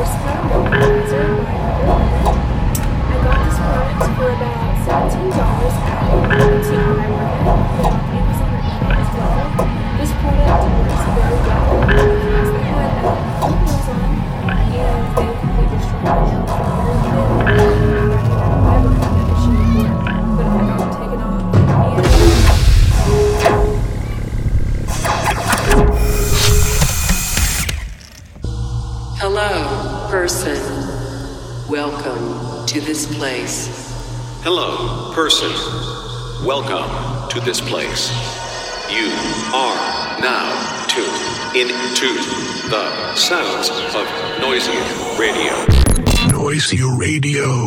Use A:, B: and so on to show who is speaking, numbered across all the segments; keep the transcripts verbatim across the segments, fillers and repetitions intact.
A: Hello, person. Welcome to this place. You are now tuned into the sounds of Noisy Radio.
B: Noisy Radio.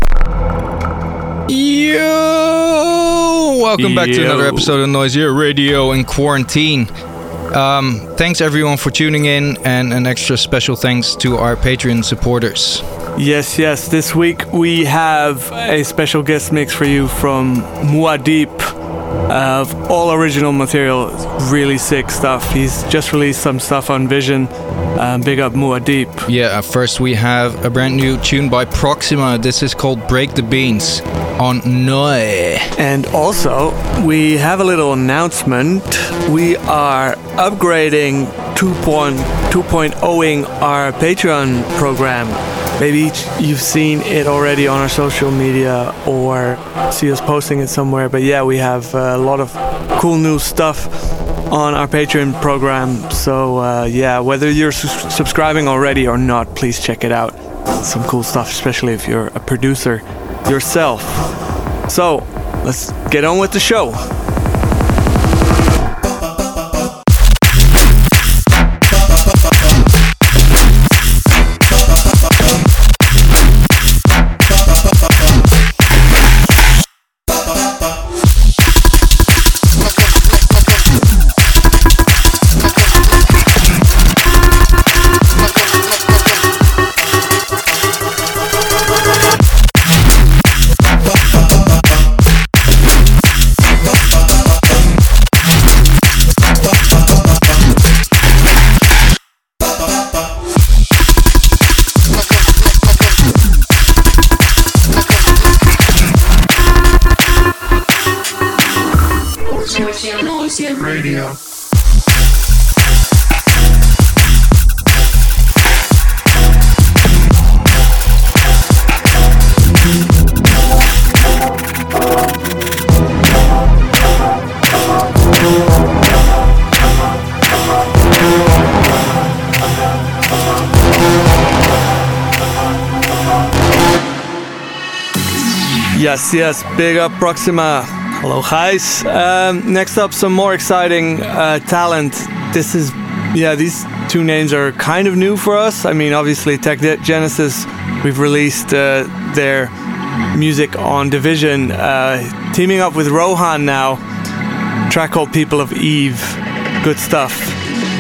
C: Yo! Welcome back
D: Yo.
C: to another episode of Noisy Radio in quarantine. Um, thanks everyone for tuning in, and an extra special thanks to our Patreon supporters.
D: Yes, yes. This week we have a special guest mix for you from Muad'Dib, of uh, all original material, really sick stuff. He's just released some stuff on Vision. Um, big up Muad'Dib.
C: Yeah, first we have a brand new tune by Proxima. This is called Break the Beans on Noi.
D: And also, we have a little announcement. We are upgrading two point oh-ing our Patreon program. Maybe you've seen it already on our social media or see us posting it somewhere. But yeah, we have a lot of cool new stuff on our Patreon program. So uh, yeah, whether you're su- subscribing already or not, please check it out. Some cool stuff, especially if you're a producer yourself. So let's get on with the show.
B: Radio.
D: Yes, yes, big up Proxima. Hello, guys. Um, next up, some more exciting uh, talent. This is, yeah, these two names are kind of new for us. I mean, obviously, Tech Genesis, we've released uh, their music on Division. Uh, teaming up with Rohan now, a track called People of Eve. Good stuff.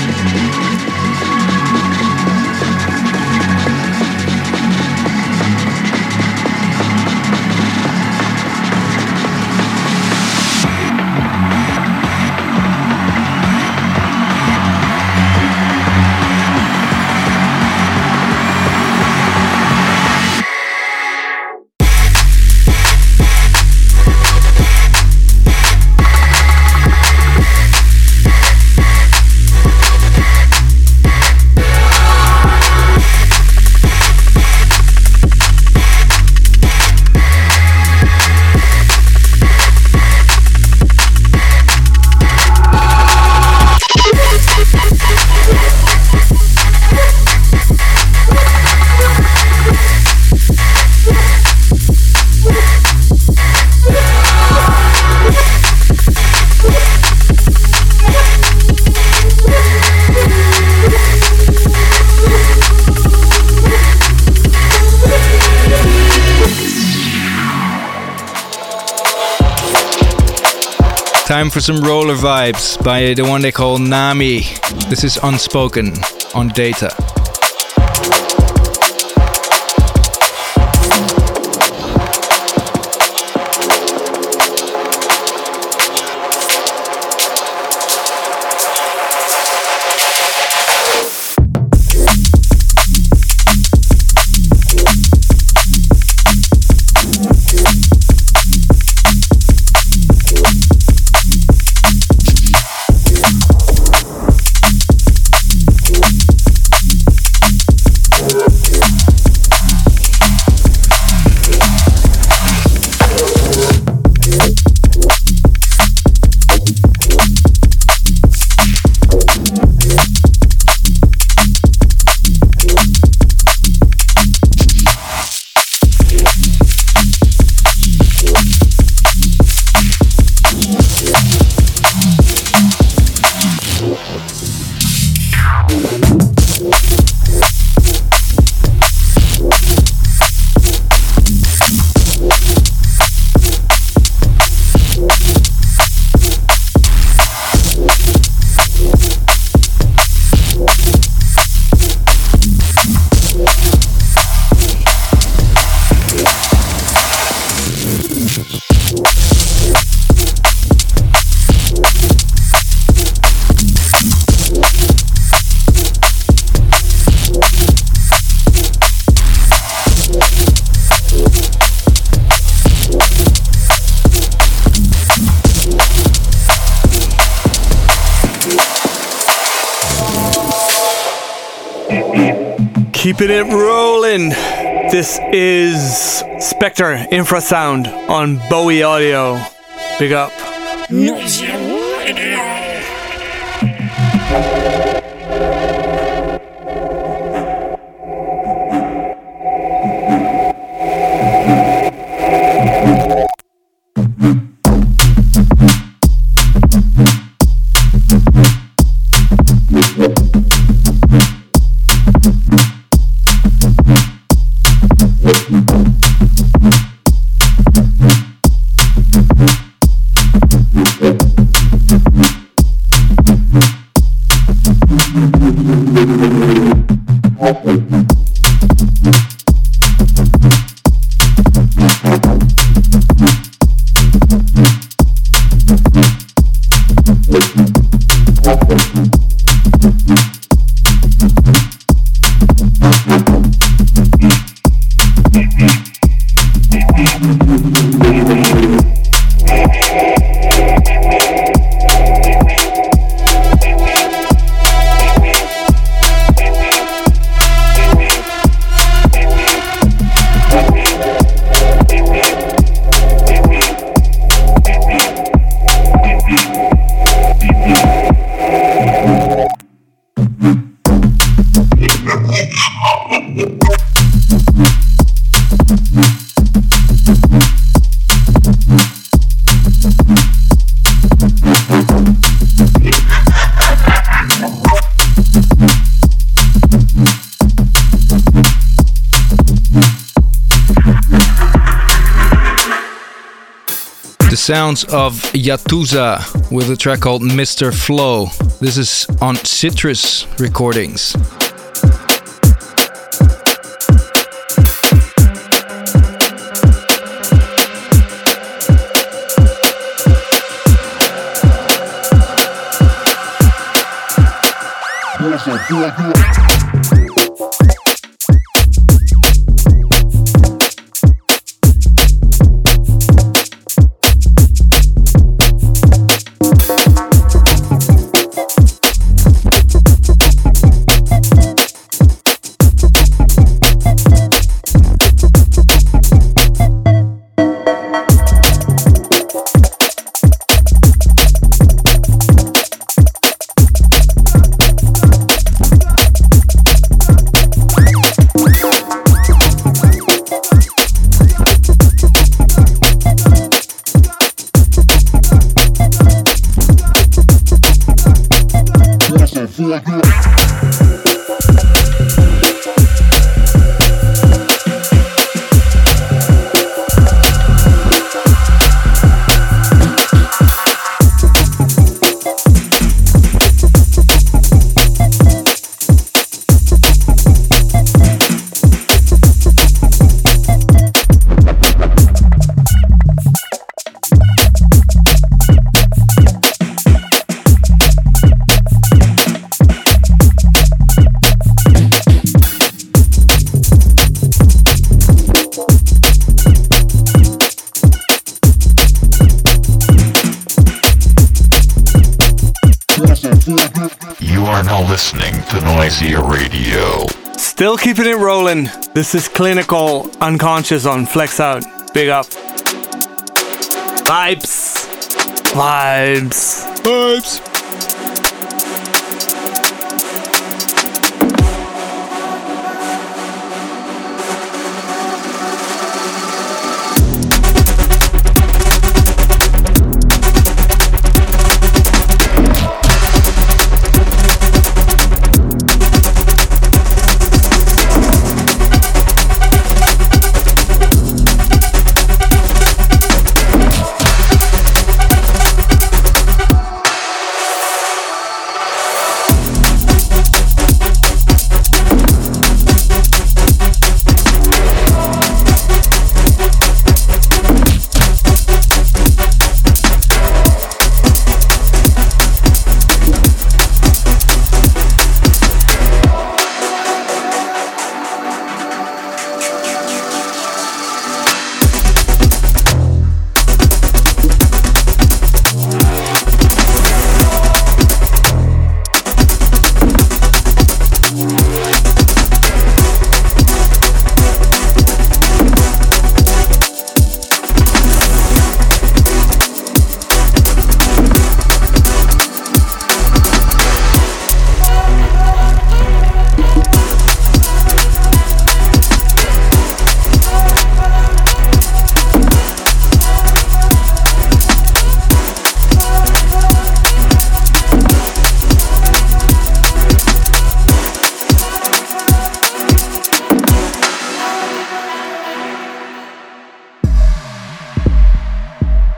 C: Time for some roller vibes by the one they call Nami. This is Unspoken on Data.
D: keeping it rolling. This is Spectre Infrasound on Bowie Audio. Big up.
B: Noisy Radio.
C: Sounds of Yatuza with a track called Mister Flow. This is on Citrus Recordings.
B: You are now listening to Noisy Radio.
D: Still keeping it rolling. This is Clinical Unconscious on Flex Out. Big up. Vibes. Vibes. Vibes.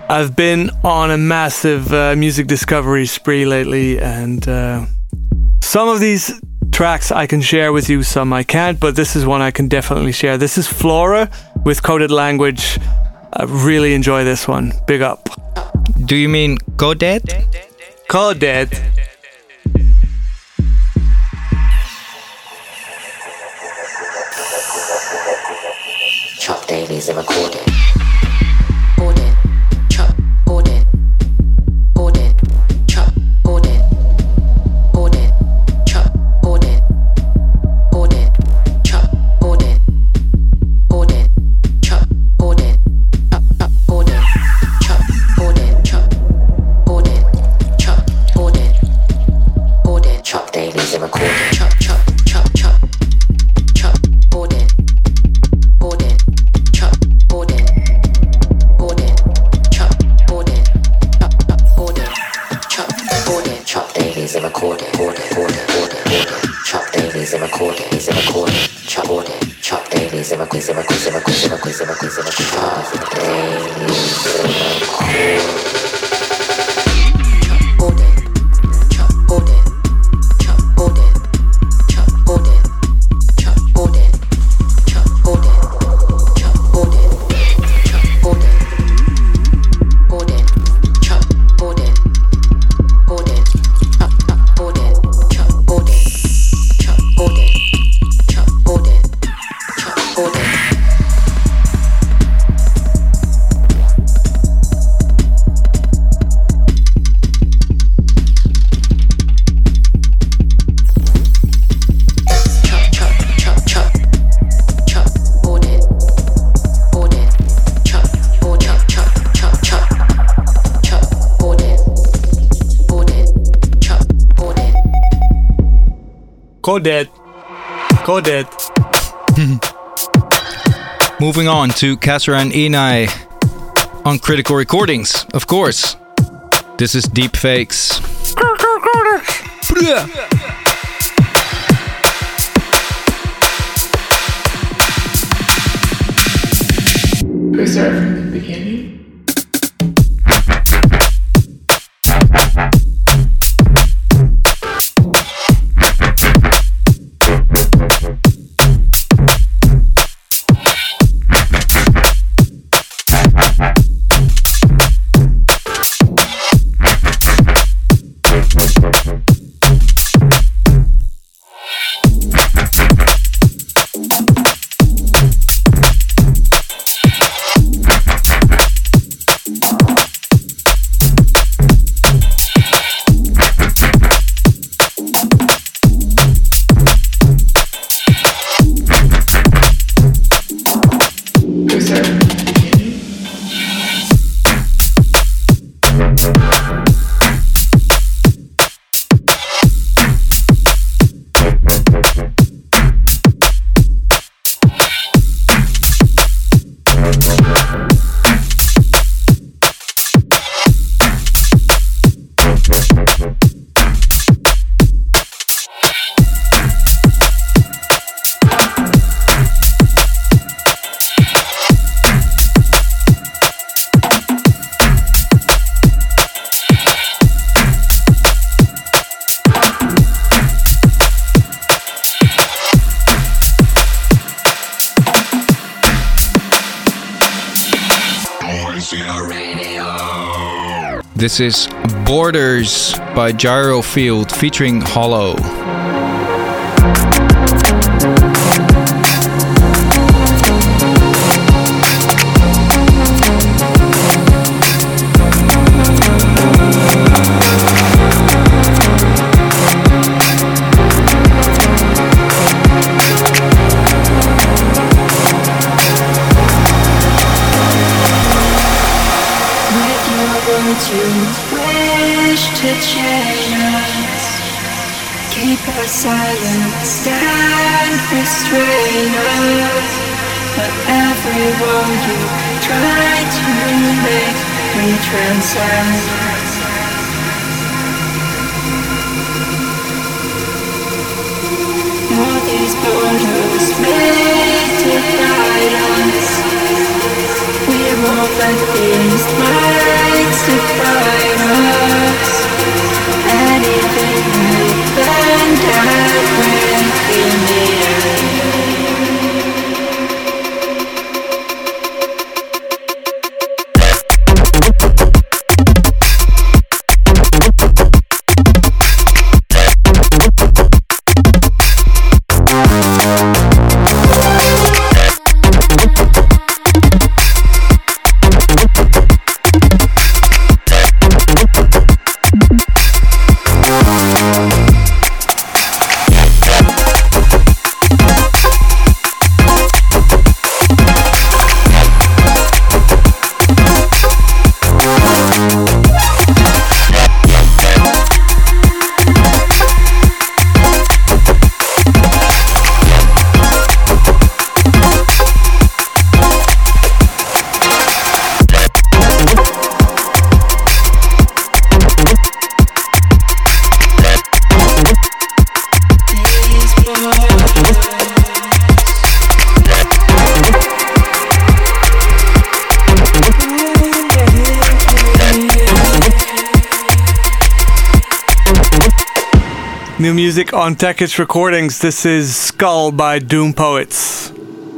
D: I've been on a massive uh, music discovery spree lately, and uh, some of these tracks I can share with you, some I can't, but this is one I can definitely share. This is Flora with Coded Language. I really enjoy this one. Big up.
C: Do you mean Coded?
D: Coded.
E: Chop dailies are recorded. Coded. Chop. Coded. Coded. Chop. Coded. Coded. Chop. Coded. Coded. Chop. Coded. Coded. Chop. Coded. Up. Up. Coded. Chop. Coded. Chop. Coded. Chop. Coded. Coded. Chop dailies are recorded. Chop. Chop. Chop. Chop. Chop. Coded. Coded. Chop. Coded. Coded. Chop. Coded. Up. Up. Coded. Chop. Coded. Chop dailies are recorded. Coded. Coded. Coded. Coded. Chop dailies are recorded. Is it recorded? Chop. Coded. Chop dailies are recorded. Is it recorded? Is it recorded? Is it recorded? Is it recorded? Chop dailies are recorded. Chop. Coded. Chop. Coded. Chop. Coded. Chop. Coded. Chop. Coded. Chop. Coded. Chop. Coded. Coded. Chop. Coded. Coded. Up. Up. Coded. Chop. Coded. Chop. Coded. Chop. Coded. Chop. Coded. Chop. Chop. Chop. Chop. Chop. Coded. Coded. Chop. Coded. Chop. Chop. Chop. Chop. Chop. Coded. Coded. Chop. Coded.
D: Coded. Coded.
C: Moving on to Kasra and Inai on Critical Recordings, of course. This is Deepfakes.
F: We start from the beginning. We start from the beginning.
C: This is Borders by Gyrofield featuring Hollow.
G: Silence, stand, restrain us. But every word you try to make me transcend. All these borders made to guide us. We won't let these burn.
D: New music on Techitch Recordings. This is Skull by Doom Poets.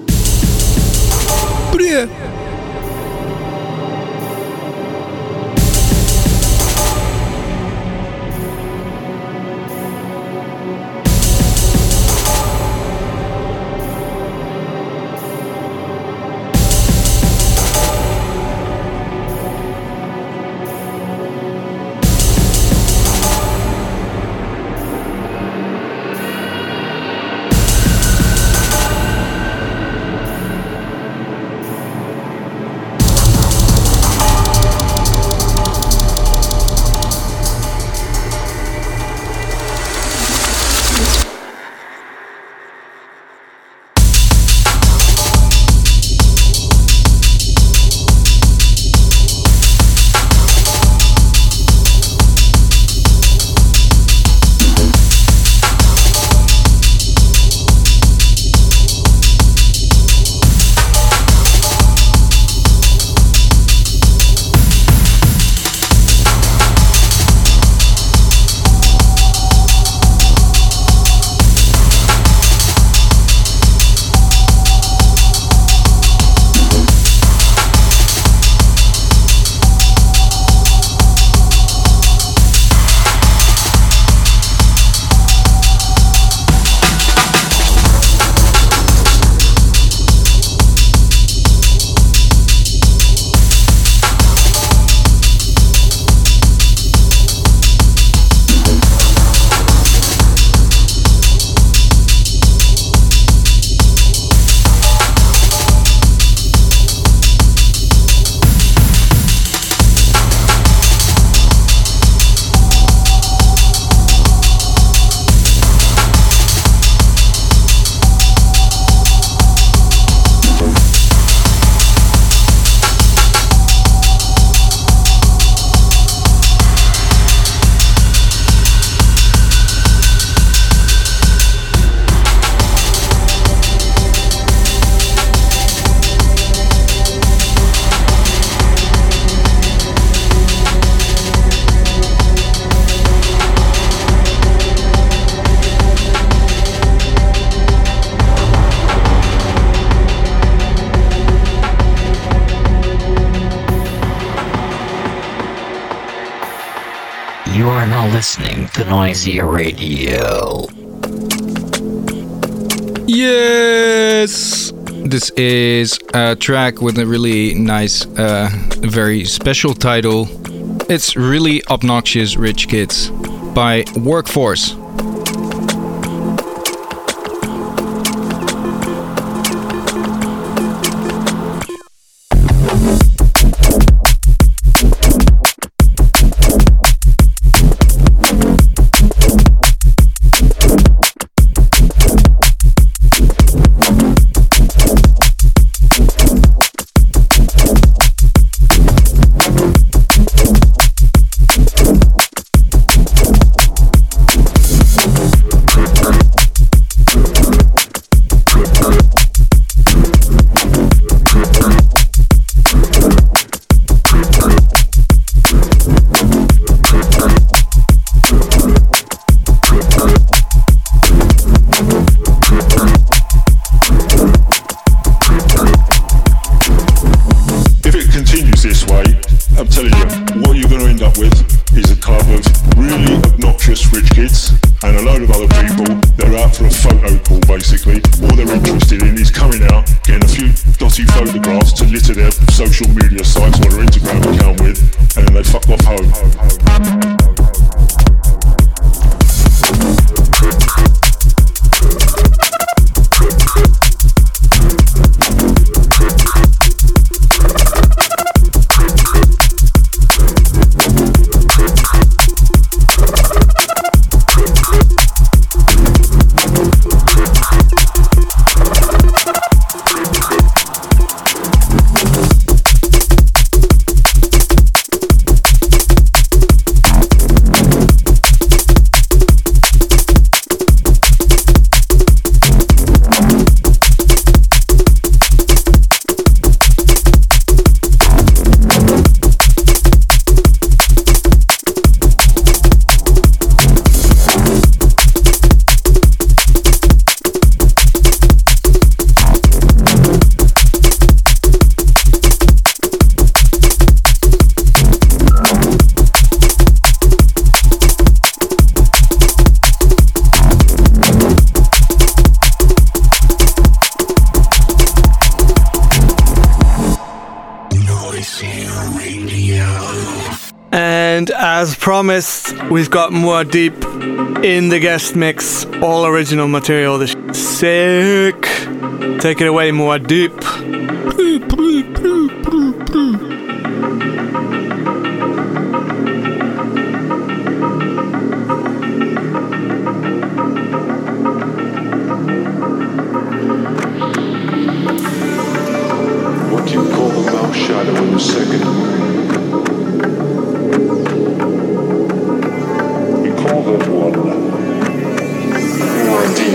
B: You are now listening to Noisy Radio.
C: Yes! This is a track with a really nice, uh, very special title. It's Really Obnoxious Rich Kids by Workforce.
D: And as promised, we've got more deep in the guest mix, all original material. This sick. Take it away, more deep.
H: What do you call the mouth shadow in the second? You call that one more deep.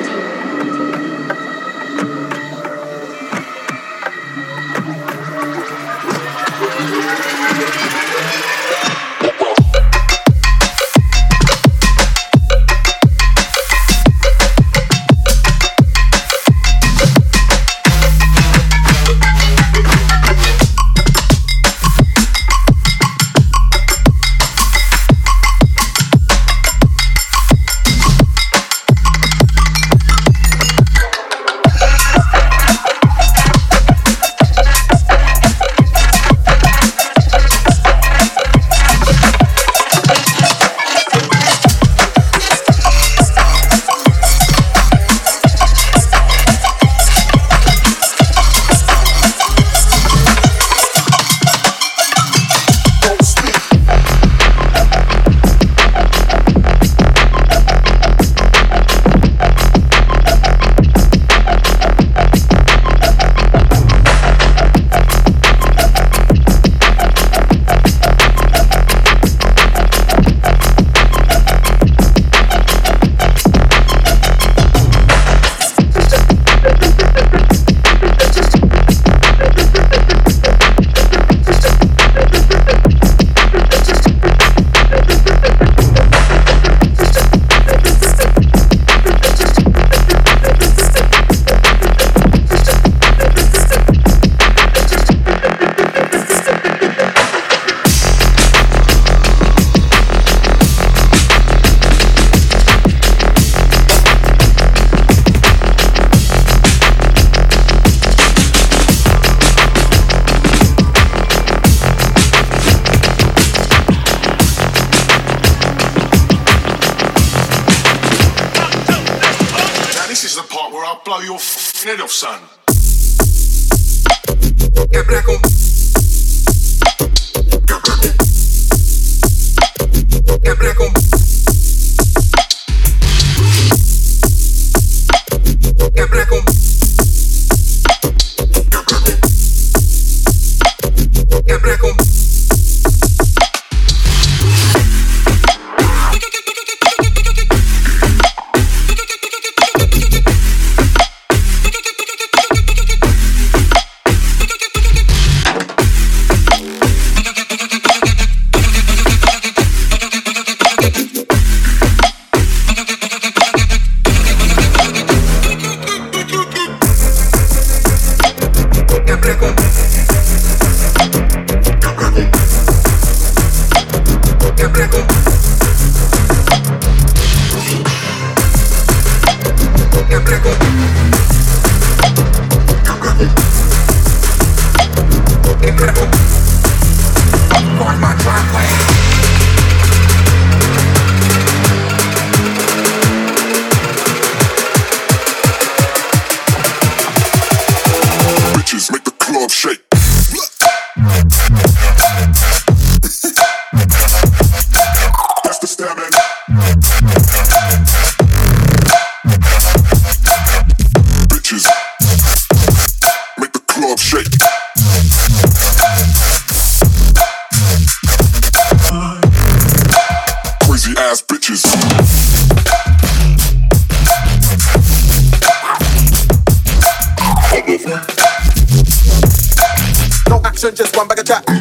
I: Head off, son.
J: Just one bag of chat.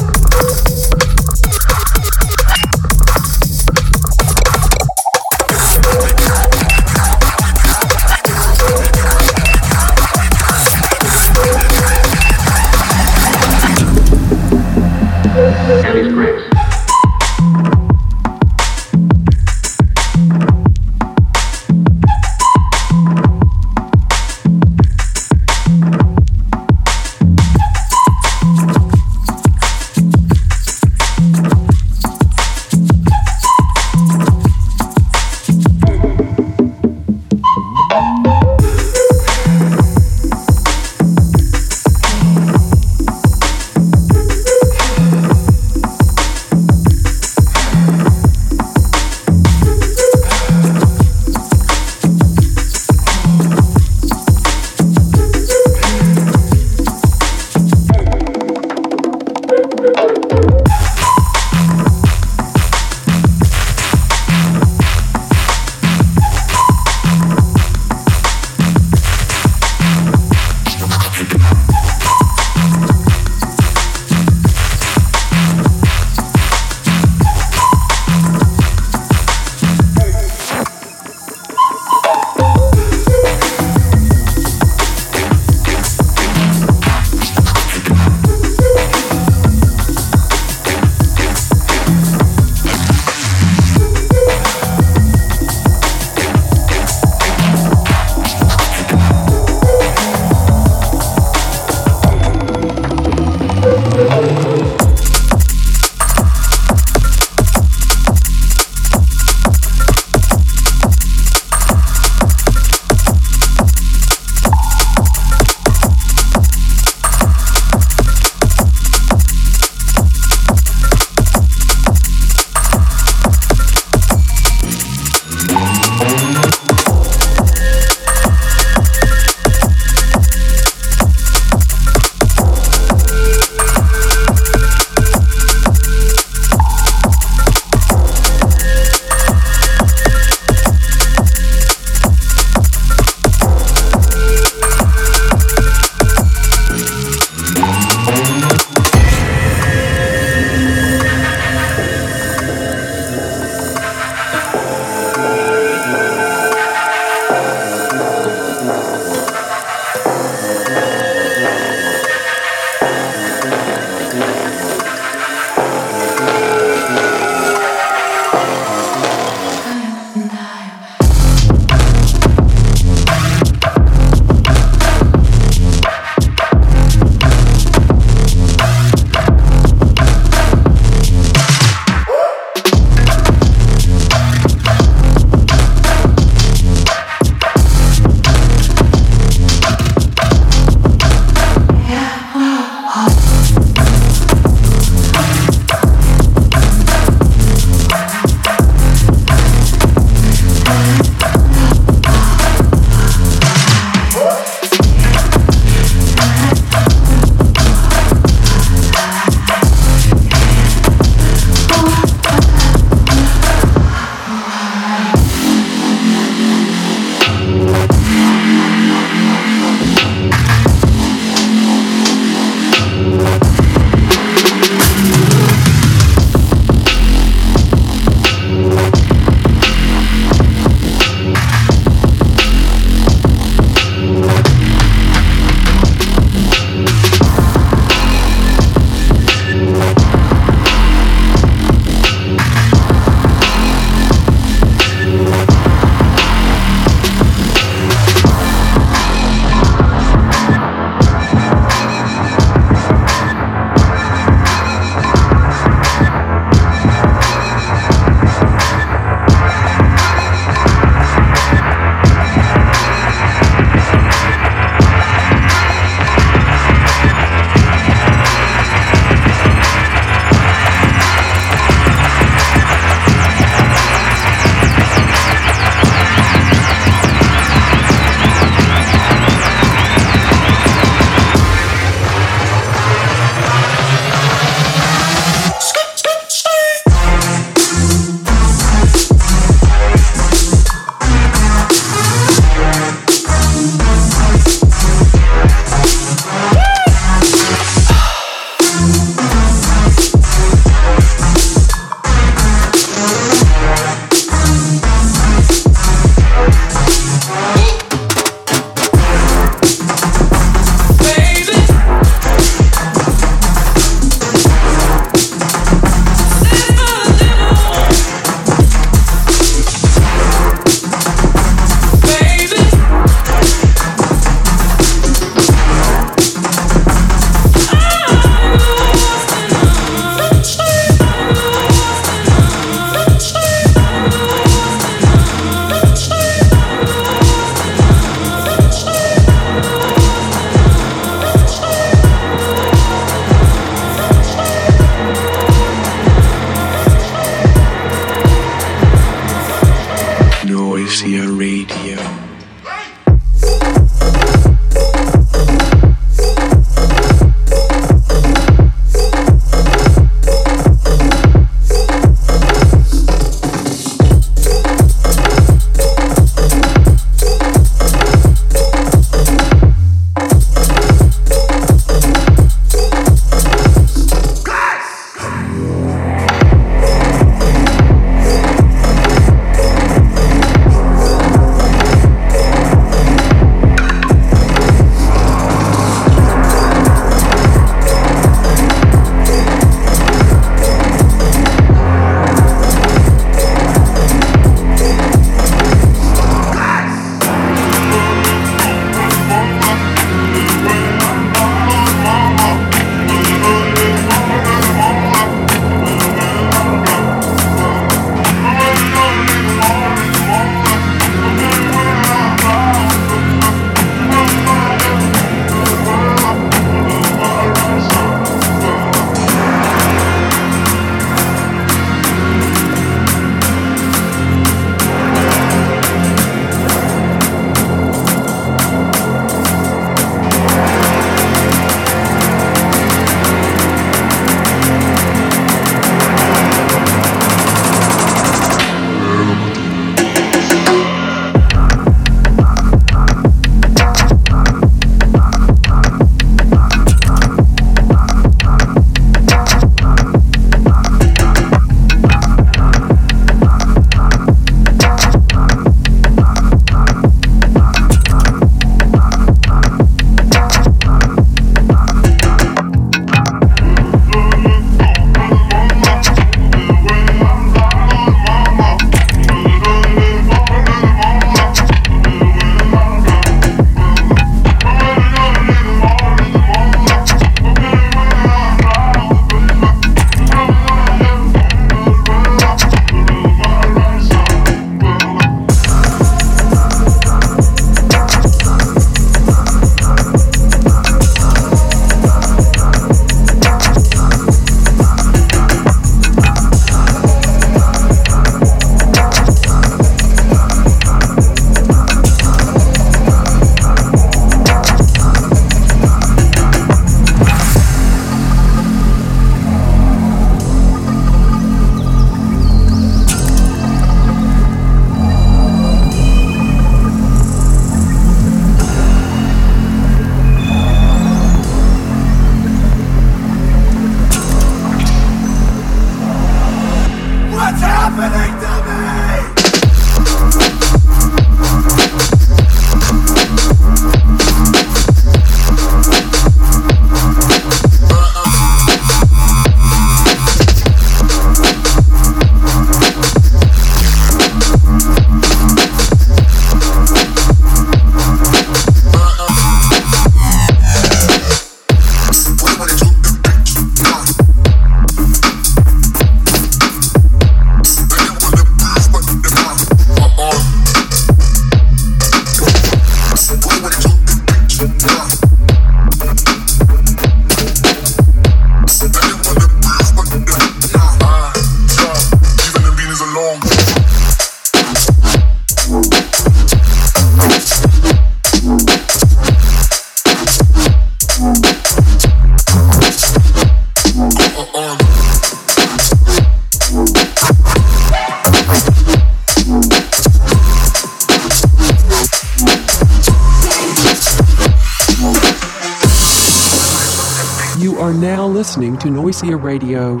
I: listening to Noisia Radio.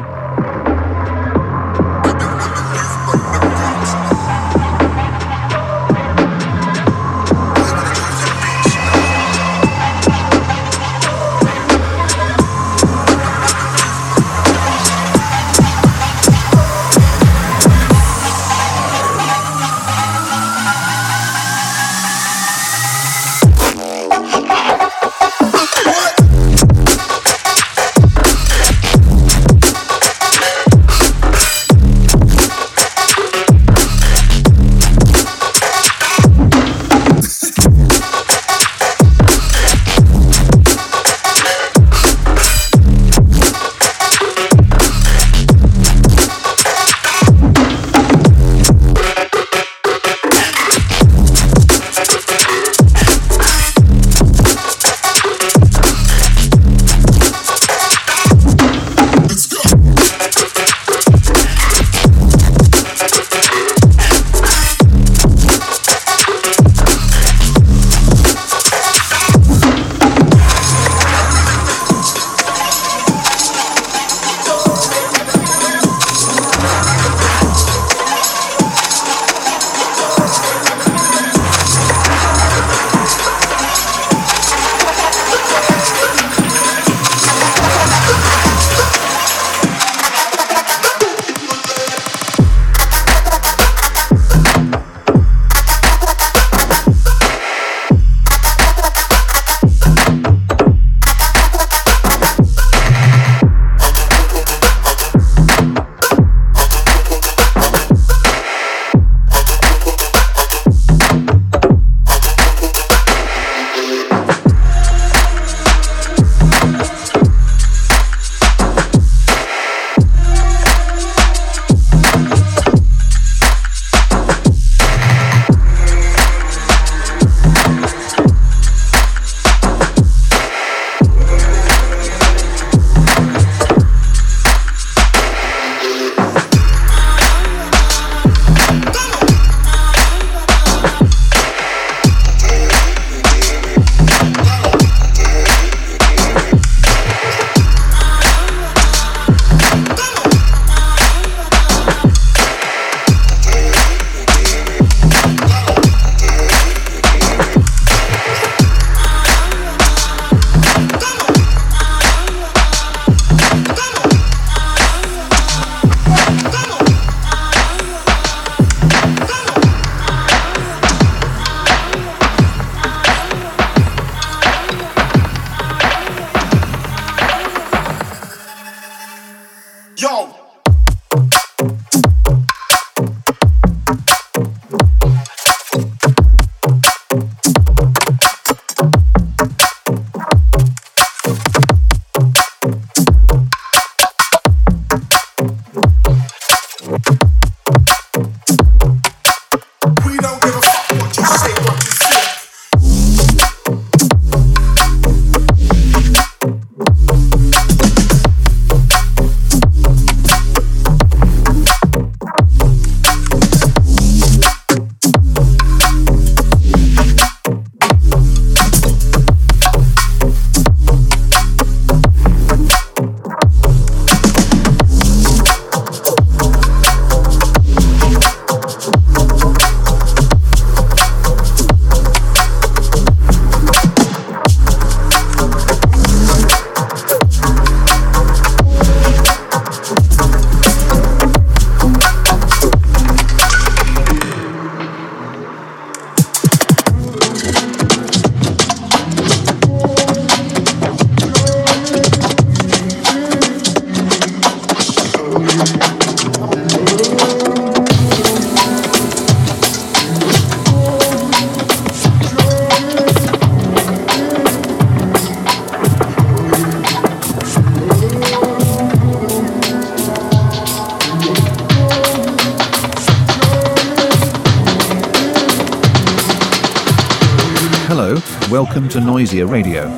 J: Hello, welcome to Noisia Radio.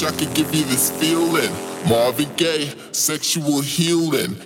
K: I could give you this feeling. Marvin Gaye, sexual healing.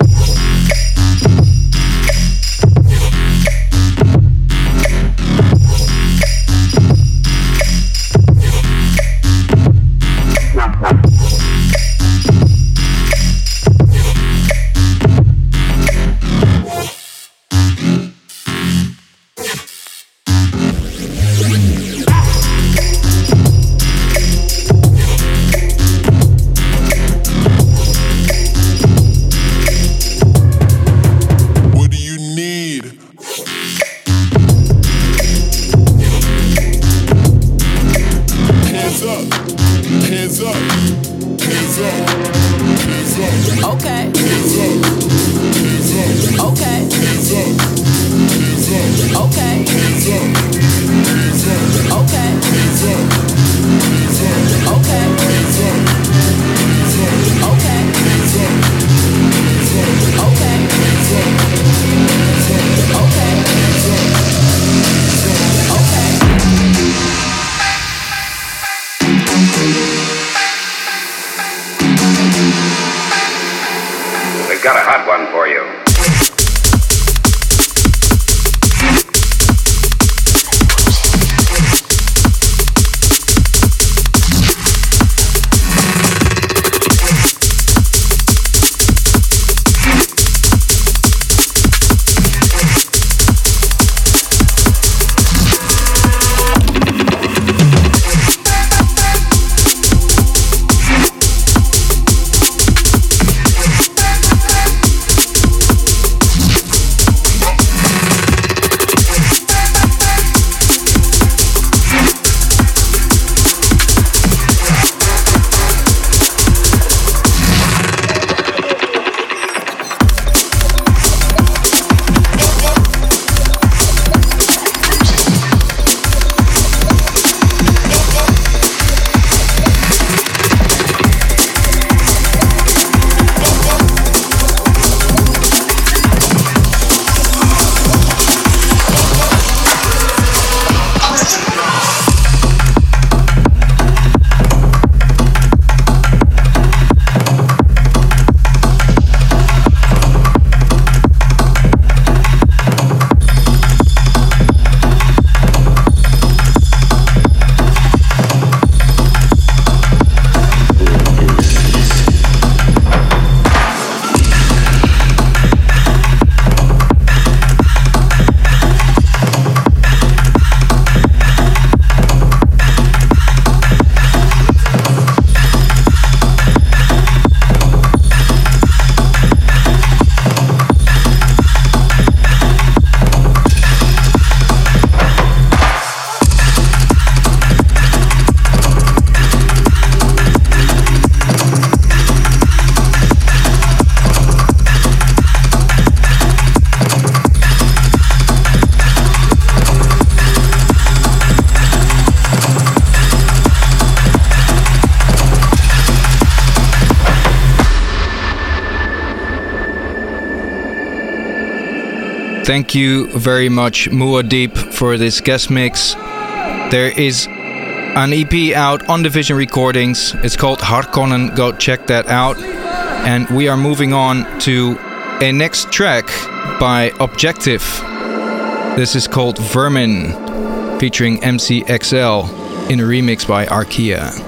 C: Thank you very much, Muad'Dib, for this guest mix. There is an E P out on Division Recordings. It's called Harkonnen. Go check that out. And we are moving on to a next track by Objective. This is called Vermin, featuring M C X L in a remix by Arkia.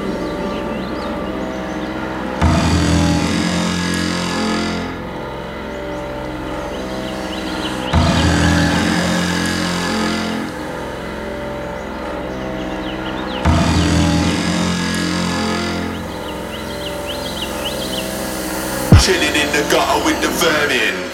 K: Chilling in the gutter with the vermin.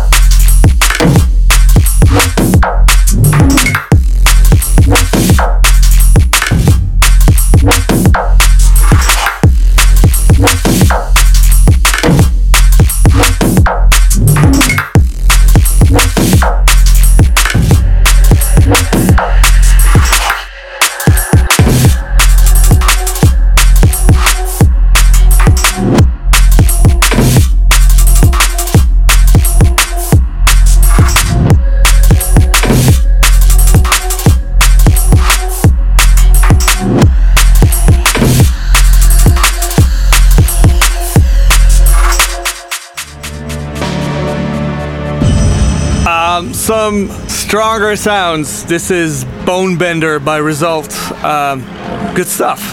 L: We'll be right back.
D: some stronger sounds. This is Bonebender by Result. Um, good stuff.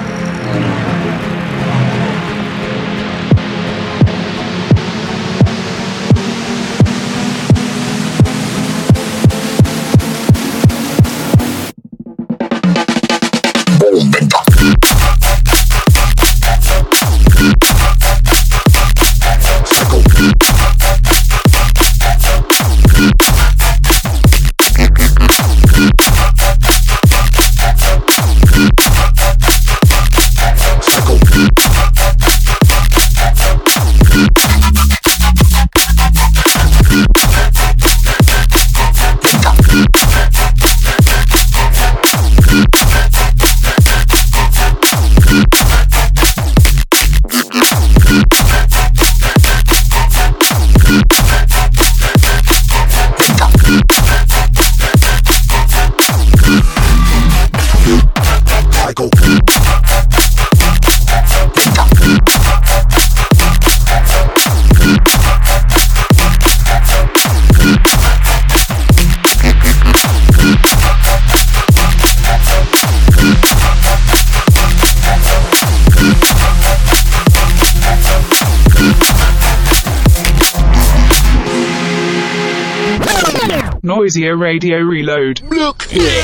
I: Noisier Radio Reload.
K: Look here.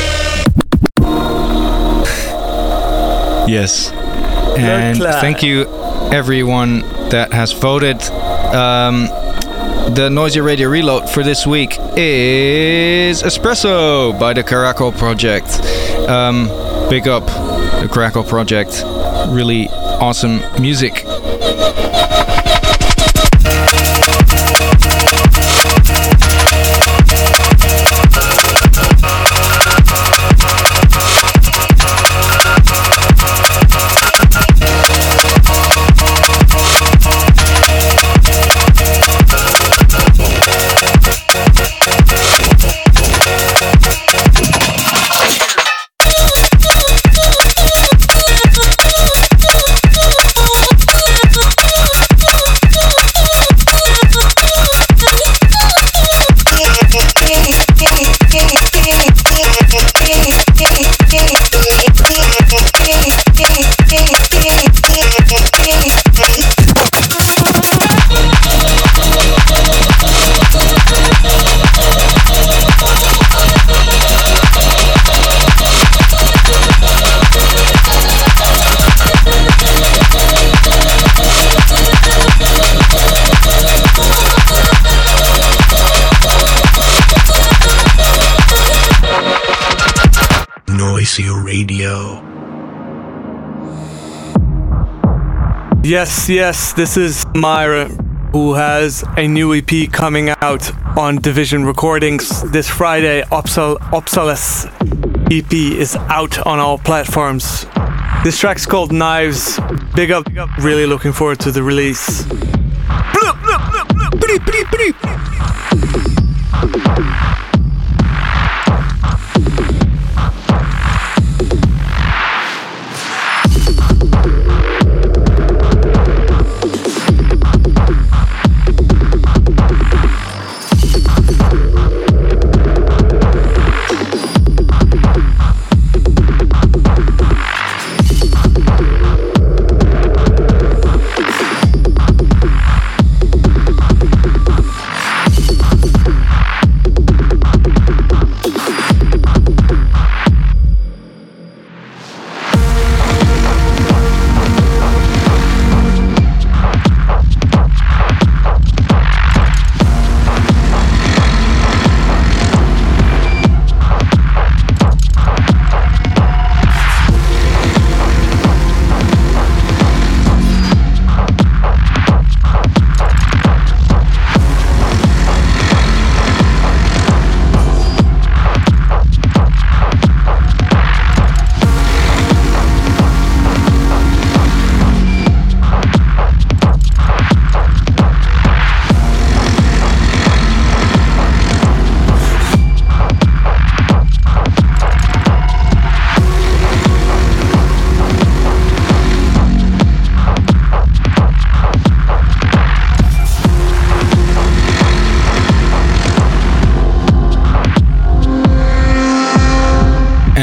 C: Yes. And thank you everyone that has voted. Um, the Noisier Radio Reload for this week is Espresso by the Caracal Project. Um, big up the Caracal Project. Really awesome music.
L: Radio.
D: Yes, yes, this is Myra, who has a new E P coming out on Division Recordings this Friday. Opsal- Opsalis E P is out on all platforms. This track's called Knives. Big up, big up. Really looking forward to the release.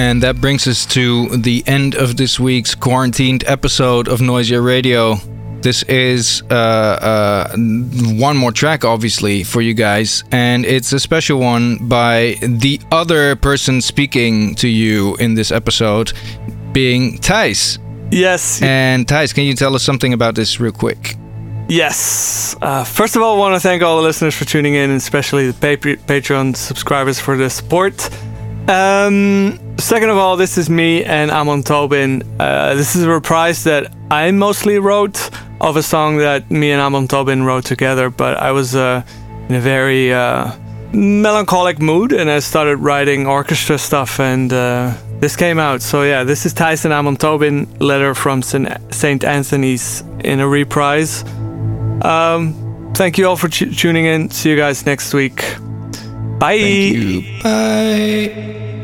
C: And that brings us to the end of this week's quarantined episode of Noisia Radio. This is uh, uh, one more track, obviously, for you guys. And it's a special one by the other person speaking to you in this episode, being Thijs.
D: Yes.
C: And Thijs, can you tell us something about this real quick?
D: Yes. Uh, first of all, I want to thank all the listeners for tuning in, and especially the pa- Patreon subscribers for the support. Um, second of all, this is me and Amon Tobin. Uh, this is a reprise that I mostly wrote of a song that me and Amon Tobin wrote together, but I was uh, in a very uh, melancholic mood, and I started writing orchestra stuff, and uh, this came out. So yeah, this is Thijs and Amon Tobin, Letter from Saint Anthony's in a reprise. Um, thank you all for t- tuning in. See you guys next week. Bye.
C: Thank you. Bye.